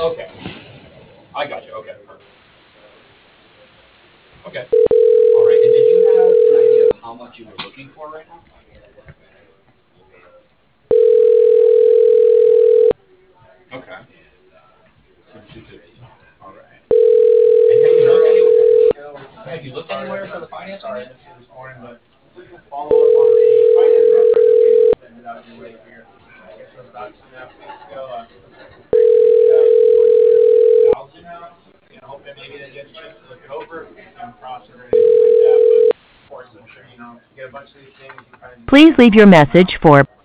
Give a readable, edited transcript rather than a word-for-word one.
Okay. I got you. Okay. Okay. All right. And did you have an idea of how much you were looking for right now? Okay. So 250. All right. And have you looked anywhere for the financing yet? This morning, but follow up on the finance offer that we extended out your way here. I guess it was about 2.5 weeks ago. Thousand now. Hoping maybe they get a chance to look it over and process or anything like that. But of course, I'm sure you get a bunch of these things. You kind of Please leave your message for